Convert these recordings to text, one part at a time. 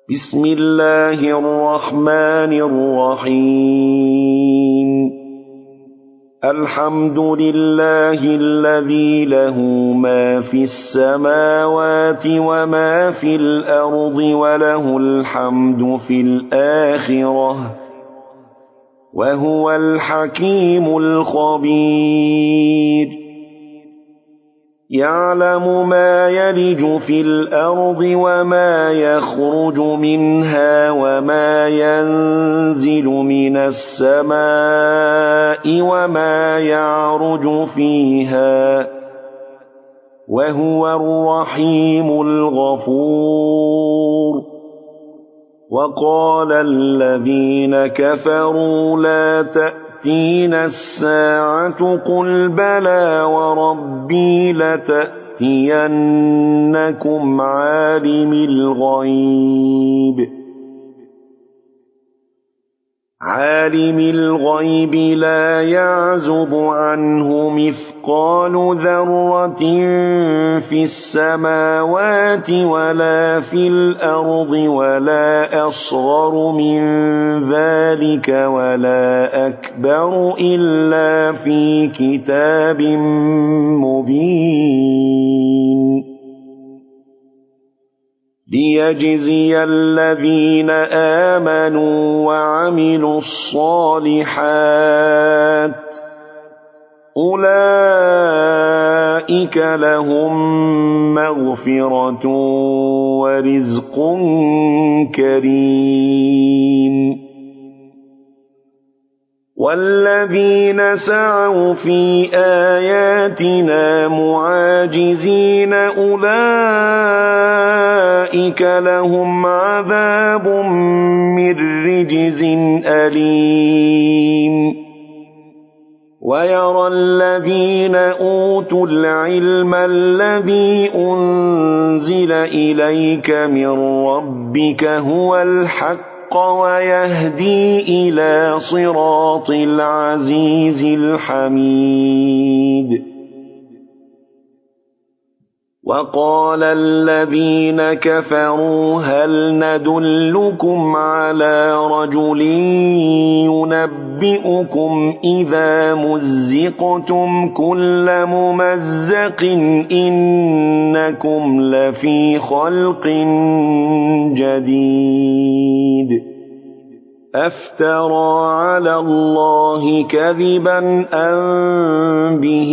بسم الله الرحمن الرحيم الحمد لله الذي له ما في السماوات وما في الأرض وله الحمد في الآخرة وهو الحكيم الخبير يعلم ما يلج في الأرض وما يخرج منها وما ينزل من السماء وما يعرج فيها وهو الرحيم الغفور وقال الذين كفروا لا تأتينا الساعة قل بلى وربي لتأتينكم عالم الغيب لا يعزب عنه مثقال ذرة في السماوات ولا في الأرض ولا أصغر من ذلك ولا أكبر إلا في كتاب مبين ليجزي الذين آمنوا وعملوا الصالحات أولئك لهم مغفرة ورزق كريم والذين سعوا في آياتنا معاجزين أولئك لهم عذاب من رجز أليم ويرى الذين أوتوا العلم الذي أنزل إليك من ربك هو الحق ويهدي إلى صراط العزيز الحميد وقال الذين كفروا هل ندلكم على رجل ينبئكم إذا مزقتم كل ممزق إنكم لفي خلق جديد أفترى على الله كذبا أم به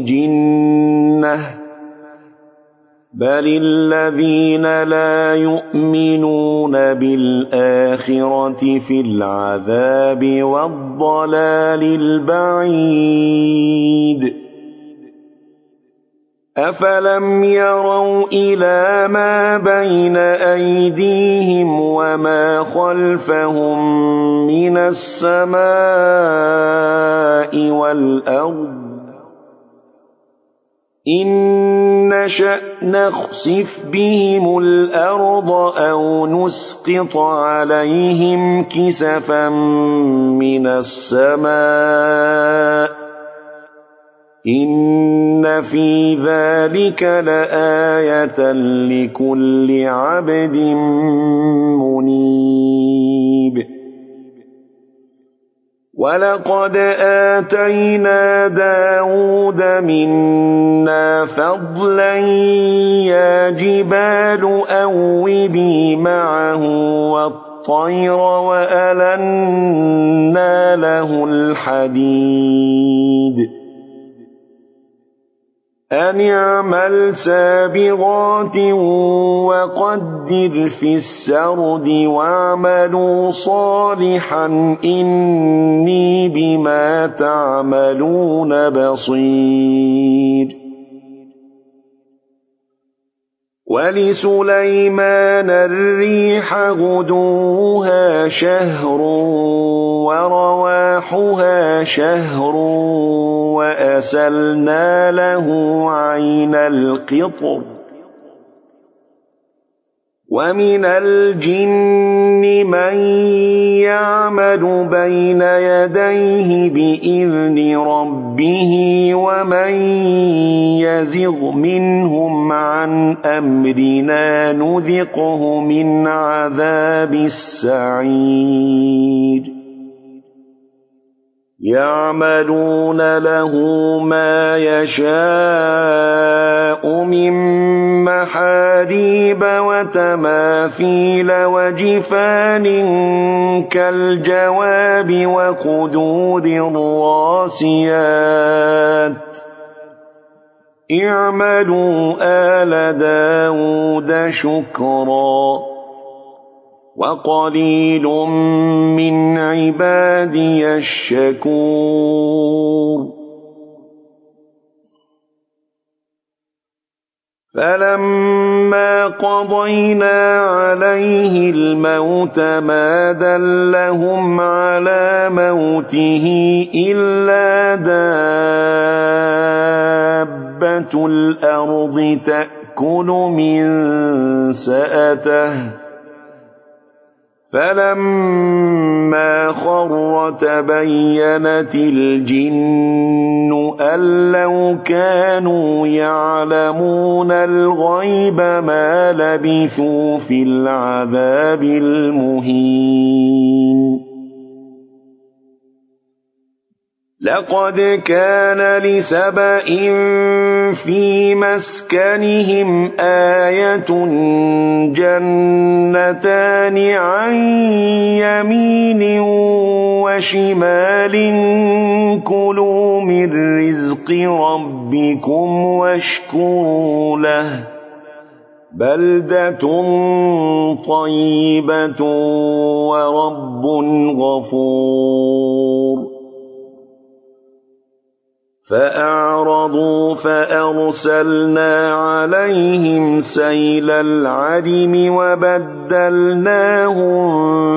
جنة بل الذين لا يؤمنون بالآخرة في العذاب والضلال البعيد أفلم يروا إلى ما بين أيديهم وما خلفهم من السماء والأرض إن نشأ نخسف بهم الأرض أو نسقط عليهم كسفا من السماء إن في ذلك لآية لكل عبد منيب ولقد آتينا داود منا فضلا يا جبال أوبي معه والطير وألنا له الحديد أن اعمل سابغات وقدر في السرد واعملوا صالحا إني بما تعملون بصير ولسليمان الريح غدوها شهر ورواحها شهر وأسلنا له عين القطر ومن الجن من يعمل بين يديه بإذن ربه ومن يزغ منهم عن أمرنا نذقه من عذاب السعير يعملون له ما يشاء من محاريب وتماثيل وجفان كالجواب وقدور الراسيات اعملوا آل داود شكرا وقليل من عبادي الشكور فلما قضينا عليه الموت ما دلهم على موته إلا دابة الأرض تأكل من سأته فلما خر تبينت الجن أن لو كانوا يعلمون الغيب ما لبثوا في العذاب المهين لقد كان لسبإ في مسكنهم آية جنتان عن يمين وشمال كلوا من رزق ربكم واشكروا له بلدة طيبة ورب غفور فأعرضوا فأرسلنا عليهم سيل العرم وبدلناهم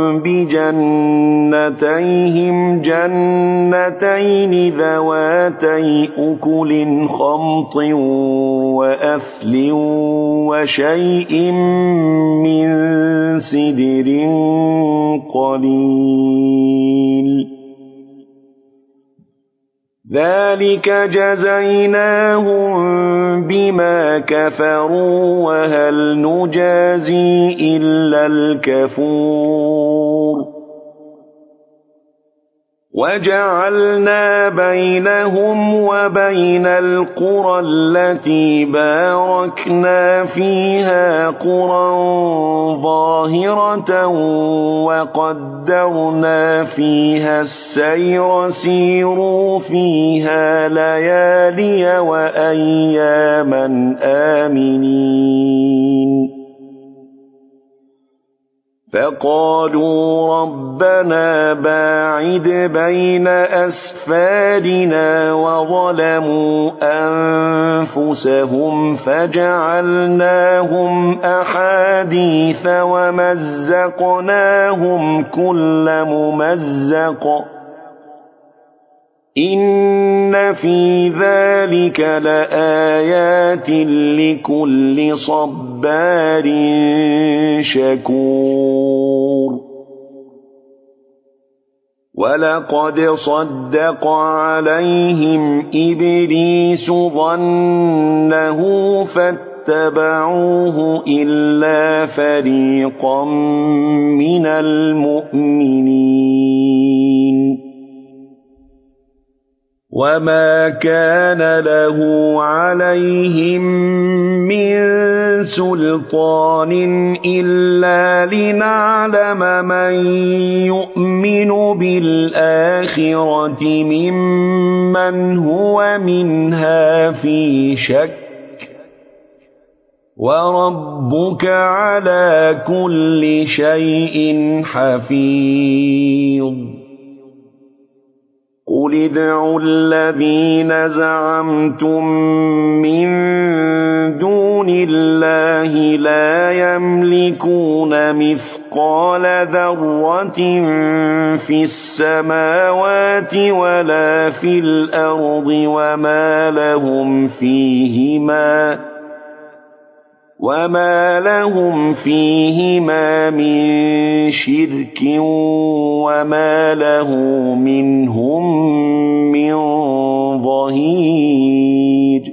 بجنتيهم جنتين ذواتي أكل خمط وأثل وشيء من سدر قليل ذلك جزيناهم بما كفروا وهل نجازي إلا الكفور وجعلنا بينهم وبين القرى التي باركنا فيها قرى ظاهرة وقدرنا فيها السير سيروا فيها ليالي وأياما آمنين فقالوا ربنا باعد بين أسفارنا وظلموا أنفسهم فجعلناهم أحاديث ومزقناهم كل ممزق إن في ذلك لآيات لكل صبار شكور ولقد صدق عليهم إبليس ظنه فاتبعوه إلا فريقا من المؤمنين وما كان له عليهم من سلطان إلا لنعلم من يؤمن بالآخرة ممن هو منها في شك وربك على كل شيء حفيظ قل ادعوا الذين زعمتم من دون الله لا يملكون مثقال ذرة في السماوات ولا في الأرض وما لهم فيهما من شرك وما له منهم من ظهير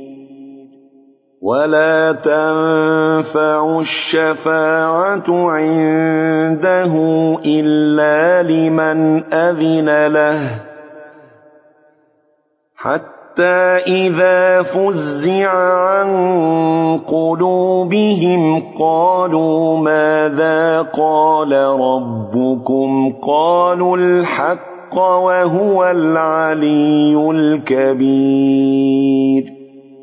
ولا تنفع الشفاعة عنده إلا لمن أذن له حتى إذا فزع عن قلوبهم قالوا ماذا قال ربكم قالوا الحق وهو العلي الكبير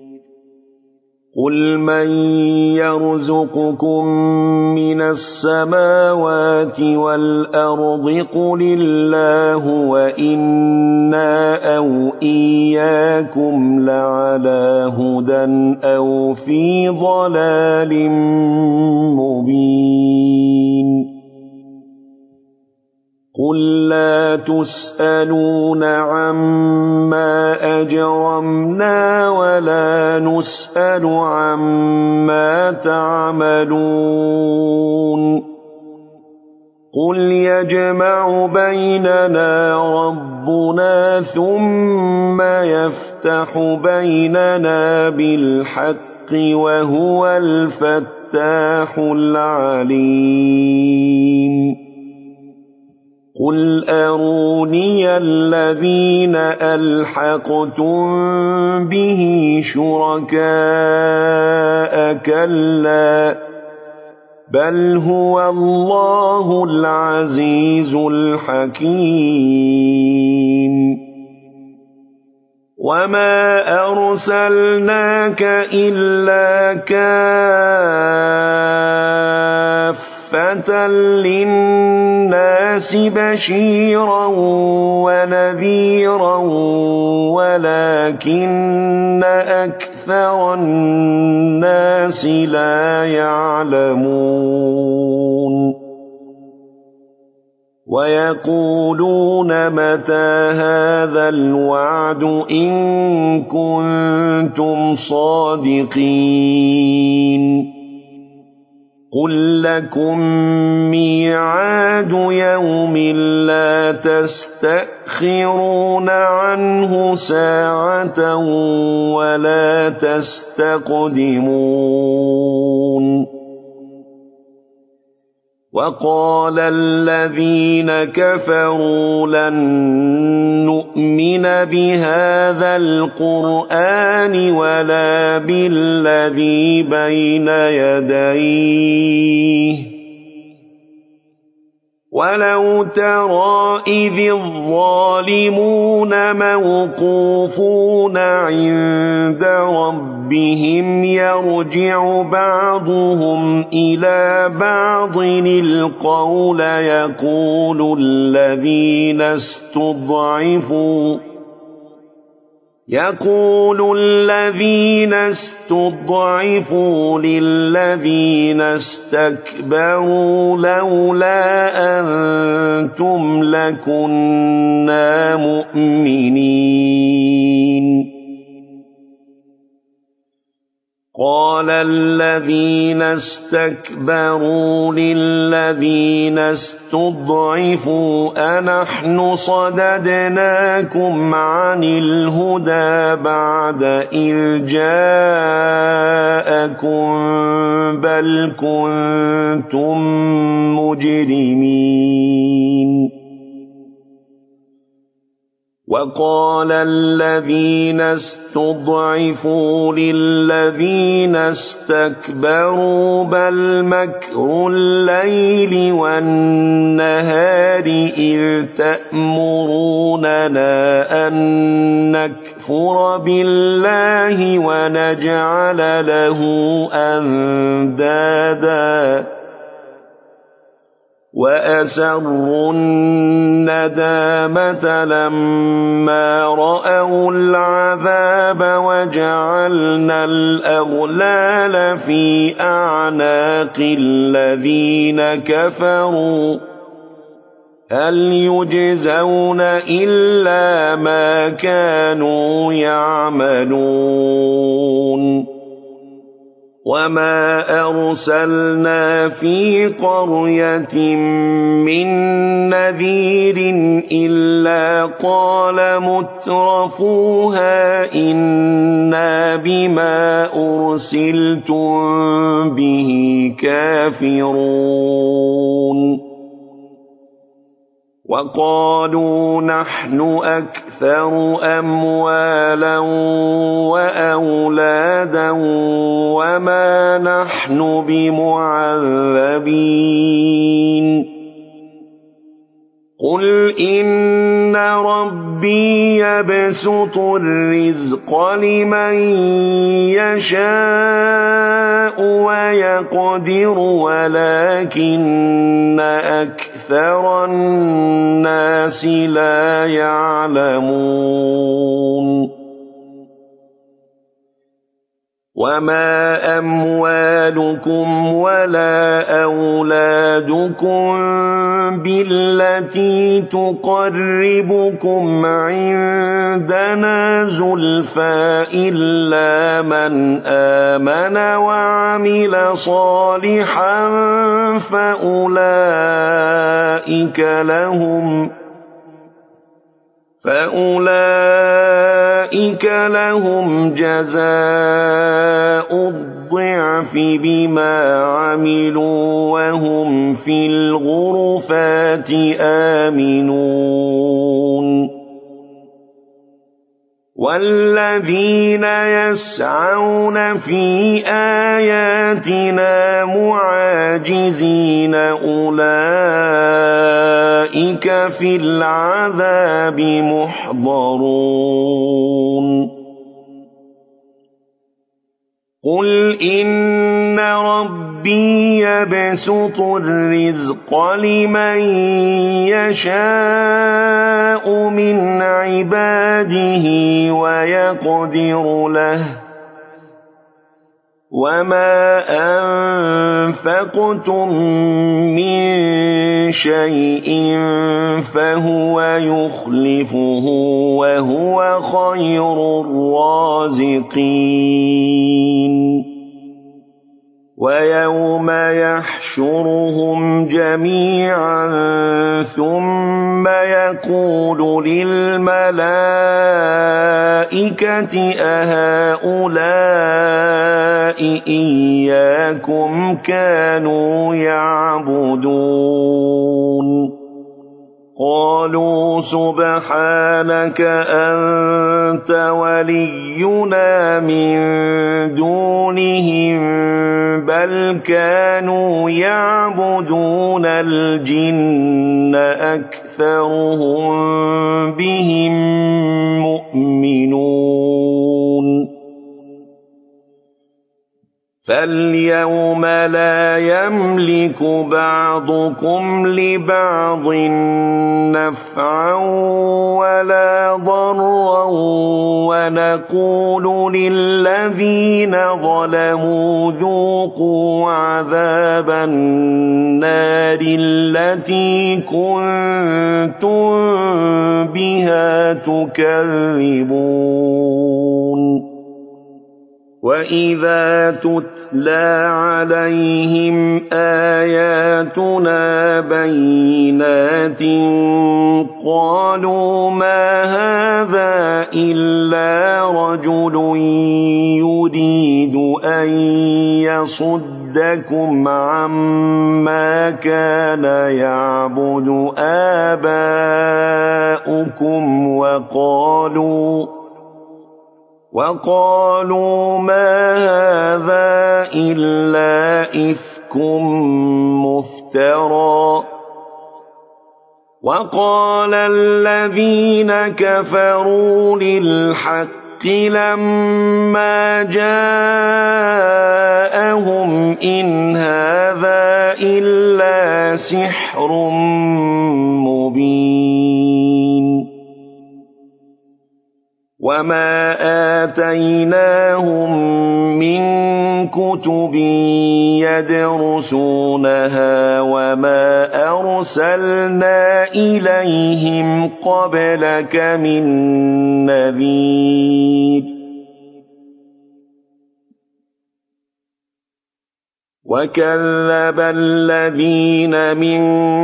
قل من يرزقكم من السماوات والأرض قل الله وإنا أو إياكم لعلى هدى أو في ضلال مبين قل لا تسألون عما أجرمنا ولا نسأل عما تعملون قل يجمع بيننا ربنا ثم يفتح بيننا بالحق وهو الفتاح العليم قل أروني الذين ألحقتم به شركاء كلا بل هو الله العزيز الحكيم وما أرسلناك إلا كافة للناس بشيرا ونذيرا ولكن أكثر الناس لا يعلمون ويقولون متى هذا الوعد إن كنتم صادقين قل لكم ميعاد يوم لا تستأخرون عنه ساعة ولا تستقدمون وقال الذين كفروا لن نؤمن بهذا القرآن ولا بالذي بين يديه ولو ترى إذ الظالمون موقوفون عند ربهم يرجع بعضهم إلى بعض القول يقول الذين استضعفوا للذين استكبروا لولا أنتم لكنا مؤمنين قال الذين استكبروا للذين استضعفوا أنحن صددناكم عن الهدى بعد إذ جاءكم بل كنتم مجرمين وقال الذين استضعفوا للذين استكبروا بل مكر الليل والنهار إذ تأمروننا أن نكفر بالله ونجعل له أندادا وأسروا الندامة لما رأوا العذاب وجعلنا الأغلال في أعناق الذين كفروا هل يجزون إلا ما كانوا يعملون وما أرسلنا في قرية من نذير إلا قال مترفوها إنا بما أرسلتم به كافرون وقالوا نحن أكثر أموالا وأولادا وما نحن بمعذبين قل إن ربي يبسط الرزق لمن يشاء ويقدر ولكن أكثر الناس لا يعلمون وما أموالكم ولا أولادكم بالتي تقربكم عندنا زلفى إلا من آمن وعمل صالحا فأولئك لهم جزاء الضعف بما عملوا وهم في الغرفات آمنون والذين يسعون في آياتنا معاجزين أولئك في العذاب محضرون قل إن ربي يبسط الرزق لمن يشاء من عباده ويقدر له وما أنفقتم من شيء فهو يخلفه وهو خير الرازقين ويوم يحشرهم جميعا ثم يقول للملائكة أهؤلاء إياكم كانوا يعبدون قالوا سبحانك أنت ولينا من دونهم بل كانوا يعبدون الجن أكثرهم بهم مؤمنون فاليوم لا يملك بعضكم لبعض نفعا ولا ضرا ونقول للذين ظلموا ذوقوا عذاب النار التي كنتم بها تكذبون وإذا تتلى عليهم آياتنا بينات قالوا ما هذا إلا رجل يريد أن يصدكم عما كان يعبد آباؤكم وقالوا ما هذا إلا إفك مفترى وقال الذين كفروا للحق لما جاءهم إن هذا إلا سحر مبين وما آتيناهم من كتب يدرسونها وما أرسلنا إليهم قبلك من نذير وكذب الذين من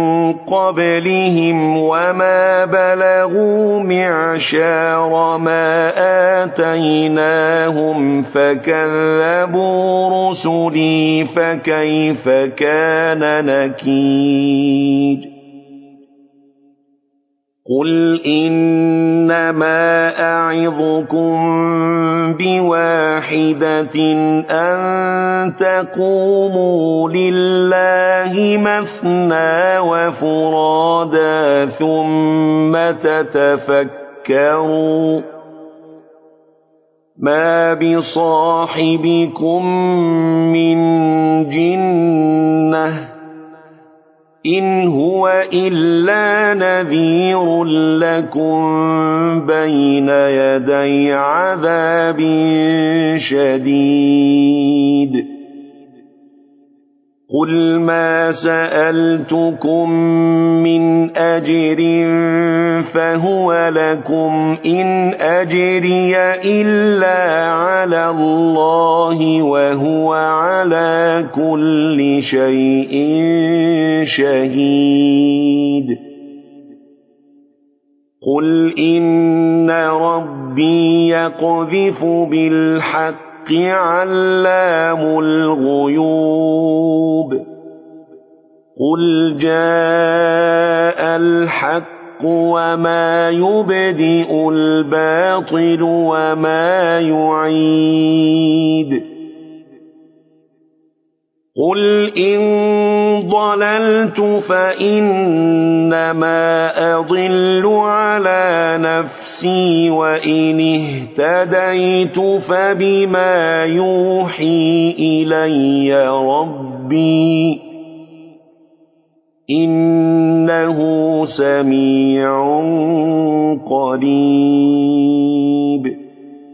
قبلهم وما بلغوا معشار ما آتيناهم فكذبوا رسلي فكيف كان نكير قل إنما أعظكم بواحدة أن تقوموا لله مثنى وفرادا ثم تتفكروا ما بصاحبكم من جنة إن هو إلا نذير لكم بين يدي عذاب شديد قل ما سألتكم من أجر فهو لكم إن أجري إلا على الله وهو على كل شيء شهيد قل إن ربي يقذف بالحق علام الغيوب قل جاء الحق وما يبدئ الباطل وما يعيد قل إن ضللت فإنما أضل على نفسي وإن اهتديت فبما يوحي إلي ربي إنه سميع قريب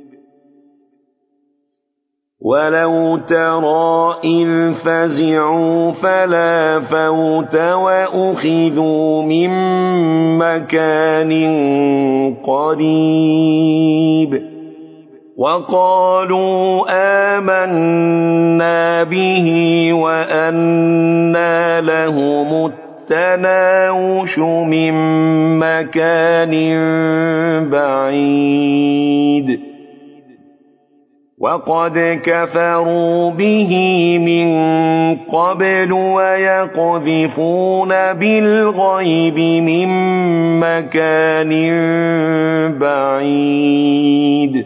ولو ترى إذ فزعوا فلا فوت وأخذوا من مكان قريب وقالوا آمنا به وأنى لهم التناوش من مكان بعيد وقد كفروا به من قبل ويقذفون بالغيب من مكان بعيد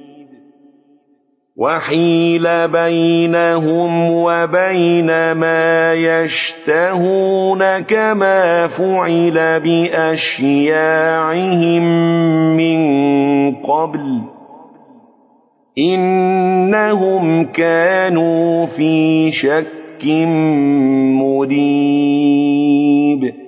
وحيل بينهم وبين ما يشتهون كما فعل بأشياعهم من قبل إنهم كانوا في شك مريب